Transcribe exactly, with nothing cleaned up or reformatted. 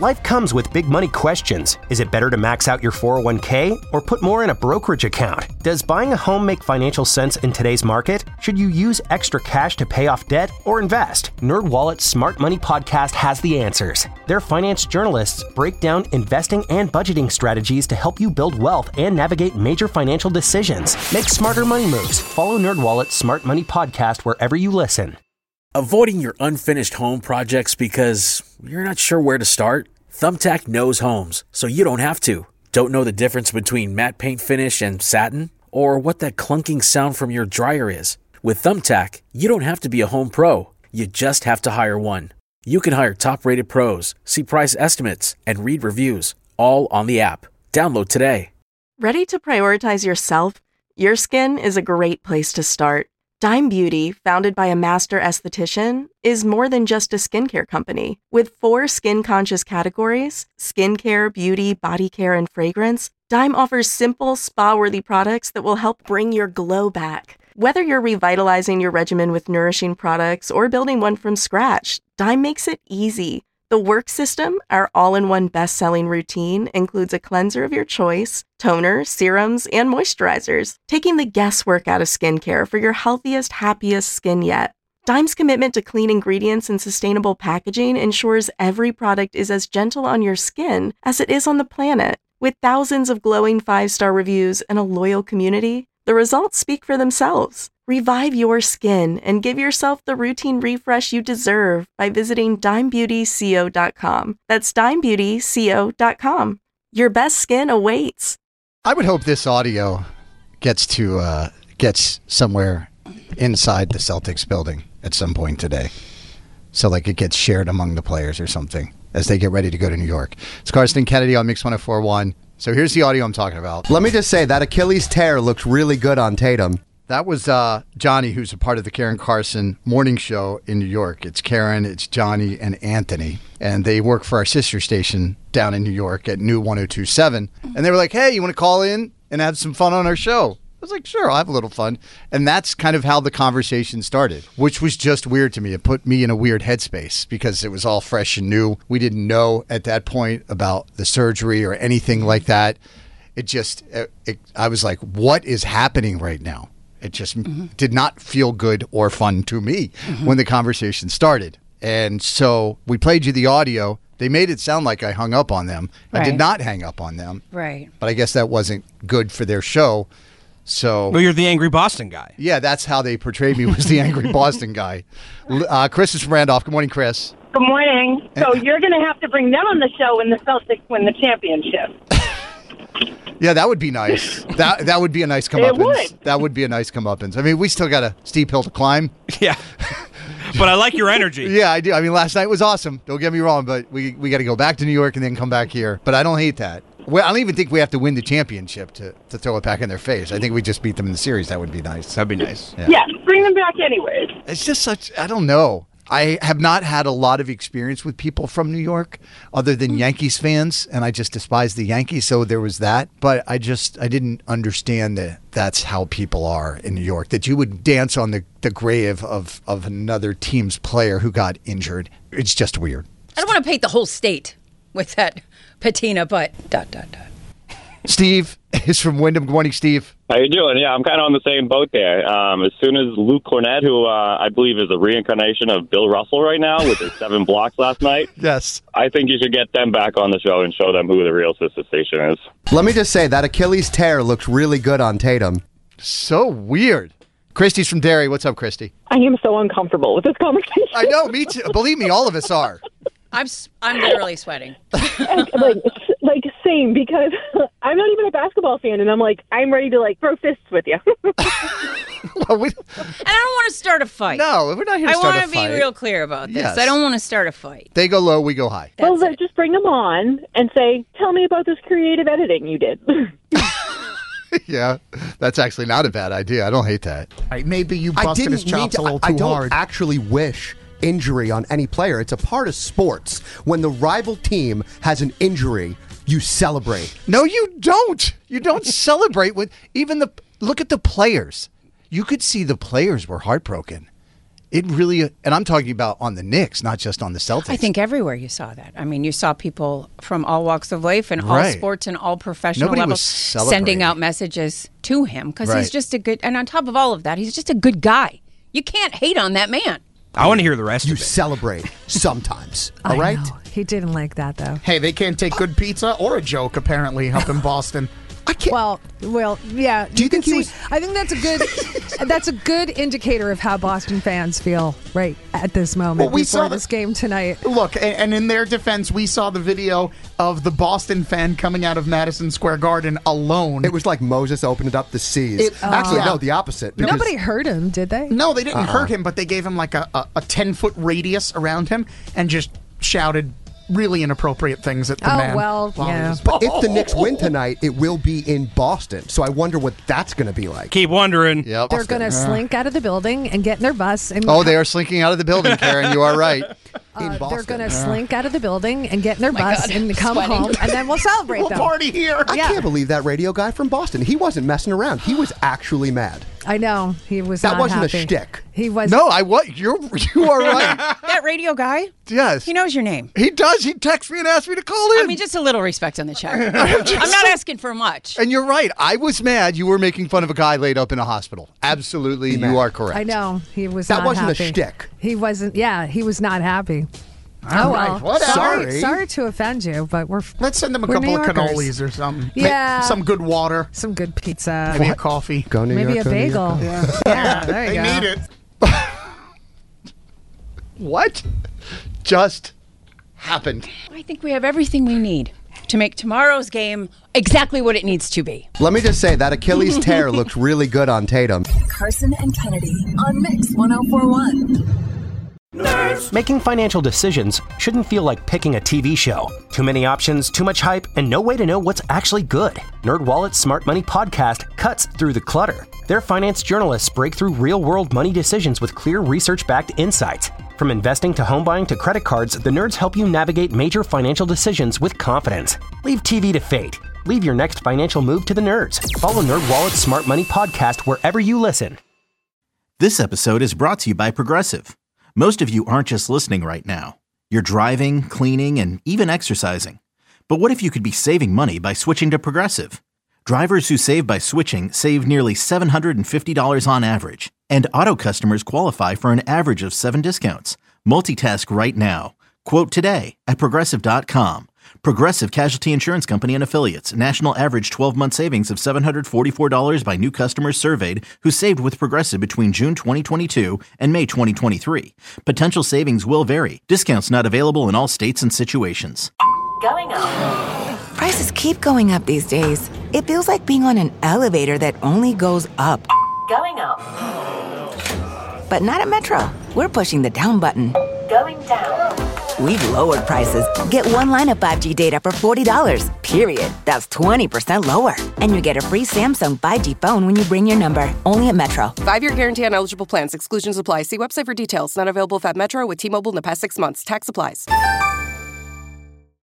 Life comes with big money questions. Is it better to max out your four oh one k or put more in a brokerage account? Does buying a home make financial sense in today's market? Should you use extra cash to pay off debt or invest? NerdWallet's Smart Money Podcast has the answers. Their finance journalists break down investing and budgeting strategies to help you build wealth and navigate major financial decisions. Make smarter money moves. Follow NerdWallet's Smart Money Podcast wherever you listen. Avoiding your unfinished home projects because you're not sure where to start? Thumbtack knows homes, so you don't have to. Don't know the difference between matte paint finish and satin? Or what that clunking sound from your dryer is? With Thumbtack, you don't have to be a home pro. You just have to hire one. You can hire top-rated pros, see price estimates, and read reviews, all on the app. Download today. Ready to prioritize yourself? Your skin is a great place to start. Dime Beauty, founded by a master esthetician, is more than just a skincare company. With four skin-conscious categories, skincare, beauty, body care, and fragrance, Dime offers simple, spa-worthy products that will help bring your glow back. Whether you're revitalizing your regimen with nourishing products or building one from scratch, Dime makes it easy. The Work System, our all-in-one best-selling routine, includes a cleanser of your choice, toner, serums, and moisturizers, taking the guesswork out of skincare for your healthiest, happiest skin yet. Dime's commitment to clean ingredients and sustainable packaging ensures every product is as gentle on your skin as it is on the planet. With thousands of glowing five-star reviews and a loyal community, the results speak for themselves. Revive your skin and give yourself the routine refresh you deserve by visiting dime beauty co dot com. That's dime beauty co dot com. Your best skin awaits. I would hope this audio gets to uh, gets somewhere inside the Celtics building at some point today. So like it gets shared among the players or something as they get ready to go to New York. It's Carson Kennedy on Mix one oh four point one. So here's the audio I'm talking about. Let me just say that Achilles tear looked really good on Tatum. That was uh, Johnny, who's a part of the Karen Carson morning show in New York. It's Karen, it's Johnny, and Anthony. And they work for our sister station down in New York at New one oh two point seven. And they were like, hey, you want to call in and have some fun on our show? I was like, sure, I'll have a little fun. And that's kind of how the conversation started, which was just weird to me. It put me in a weird headspace because it was all fresh and new. We didn't know at that point about the surgery or anything like that. It just, it, it, I was like, what is happening right now? It just mm-hmm. did not feel good or fun to me mm-hmm. when the conversation started. And so we played you the audio. They made it sound like I hung up on them. Right. I did not hang up on them. Right. But I guess that wasn't good for their show. So, well, you're the angry Boston guy. Yeah, that's how they portrayed me, was the angry Boston guy. Uh, Chris is from Randolph. Good morning, Chris. Good morning. So you're going to have to bring them on the show when the Celtics win the championship. Yeah, that would be nice. That that would be a nice comeuppance. It would. That would be a nice comeuppance. I mean, we still got a steep hill to climb. Yeah. But I like your energy. Yeah, I do. I mean, last night was awesome. Don't get me wrong, but we we got to go back to New York and then come back here. But I don't hate that. Well, I don't even think we have to win the championship to, to throw it back in their face. I think we just beat them in the series. That would be nice. That'd be nice. Yeah, yeah, bring them back anyways. It's just such, I don't know. I have not had a lot of experience with people from New York other than Yankees fans, and I just despise the Yankees, so there was that. But I just, I didn't understand that that's how people are in New York, that you would dance on the, the grave of, of another team's player who got injured. It's just weird. I don't want to paint the whole state with that patina, but dot, dot, dot. Steve is from Wyndham. Good morning, Steve. How you doing? Yeah, I'm kind of on the same boat there. Um, as soon as Luke Cornett, who uh, I believe is a reincarnation of Bill Russell right now with his seven blocks last night. Yes. I think you should get them back on the show and show them who the real sister station is. Let me just say that Achilles tear looked really good on Tatum. So weird. Christy's from Derry. What's up, Christy? I am so uncomfortable with this conversation. I know, me too. Believe me, all of us are. I'm I'm literally sweating. like, like same, because I'm not even a basketball fan, and I'm like, I'm ready to like throw fists with you. Well, we, and I don't want to start a fight. No, we're not here to I start a fight. I want to be real clear about this. Yes. I don't want to start a fight. They go low, we go high. That's well, it. just bring them on and say, tell me about this creative editing you did. Yeah, that's actually not a bad idea. I don't hate that. Maybe you busted his chops to, a little I, too I don't hard. actually wish injury on any player. It's a part of sports. When the rival team has an injury, you celebrate. No, you don't. You don't celebrate with even the look at the players. You could see the players were heartbroken. It really, and I'm talking about on the Knicks, not just on the Celtics. I think everywhere you saw that. I mean, you saw people from all walks of life and all Right. sports and all professional Nobody levels was celebrating. sending out messages to him because Right. he's just a good, and on top of all of that, he's just a good guy. You can't hate on that man. I want to hear the rest You of it. celebrate sometimes. I All right? know. He didn't like that, though. Hey, they can't take good pizza or a joke, apparently, up in Boston. I can't. Well, well, yeah. Do you can think he see, was- I think that's a good. That's a good indicator of how Boston fans feel right at this moment Well, we before saw this the- game tonight. Look, and, and in their defense, we saw the video of the Boston fan coming out of Madison Square Garden alone. It was like Moses opened up the seas. It- Actually, yeah. no, the opposite. because- Nobody hurt him, did they? No, they didn't Uh-uh. hurt him, but they gave him like a, a, a ten-foot radius around him and just shouted really inappropriate things at the Oh, man. well, while he yeah. was- But if the Knicks win tonight, it will be in Boston. So I wonder what that's going to be like. Keep wondering. Yep. They're going to slink out of the building and get in their bus. And Oh, they are slinking out of the building, Karen. You are right. In Uh, they're Boston. going to slink out of the building and get in their bus God, and come sweating. home, and then we'll celebrate We'll them. party here. I Yeah. can't believe that radio guy from Boston. He wasn't messing around. He was actually mad. I know he was. That not wasn't a happy. shtick. He was. No, I what you're you are right. That radio guy, Yes, he knows your name. he does. He texts me and asks me to call in. I mean, just a little respect on the check. I'm not asking for much. and you're right. I was mad. You were making fun of a guy laid up in a hospital. Absolutely, mad. you are correct. I know he was. That not wasn't a happy. shtick. He wasn't. Yeah, he was not happy. All oh right, well. whatever. Sorry, Sorry. sorry to offend you, but we're Let's send them a we're couple New of Yorkers. cannolis or something. Yeah. Make some good water, some good pizza, maybe a coffee. Go New maybe York, a go New bagel. York. Yeah, Yeah, there you they go. need it. What just happened? I think we have everything we need to make tomorrow's game exactly what it needs to be. Let me just say that Achilles tear looks really good on Tatum. Carson and Kennedy on Mix one oh four one. Making financial decisions shouldn't feel like picking a T V show. Too many options, too much hype, and no way to know what's actually good. NerdWallet's Smart Money podcast cuts through the clutter. Their finance journalists break through real-world money decisions with clear research-backed insights. From investing to home buying to credit cards, the nerds help you navigate major financial decisions with confidence. Leave T V to fate. Leave your next financial move to the nerds. Follow NerdWallet's Smart Money podcast wherever you listen. This episode is brought to you by Progressive. Most of you aren't just listening right now. You're driving, cleaning, and even exercising. But what if you could be saving money by switching to Progressive? Drivers who save by switching save nearly seven hundred fifty dollars on average. And auto customers qualify for an average of seven discounts. Multitask right now. Quote today at Progressive dot com. Progressive Casualty Insurance Company and Affiliates. National average twelve-month savings of seven hundred forty-four dollars by new customers surveyed who saved with Progressive between June twenty twenty-two and May twenty twenty-three. Potential savings will vary. Discounts not available in all states and situations. Going up. Prices keep going up these days. It feels like being on an elevator that only goes up. Going up. But not at Metro. We're pushing the down button. Going down. We've lowered prices. Get one line of five G data for forty dollars, period. That's twenty percent lower. And you get a free Samsung five G phone when you bring your number. Only at Metro. Five-year guarantee on eligible plans. Exclusions apply. See website for details. Not available if at Metro with T-Mobile in the past six months. Tax applies.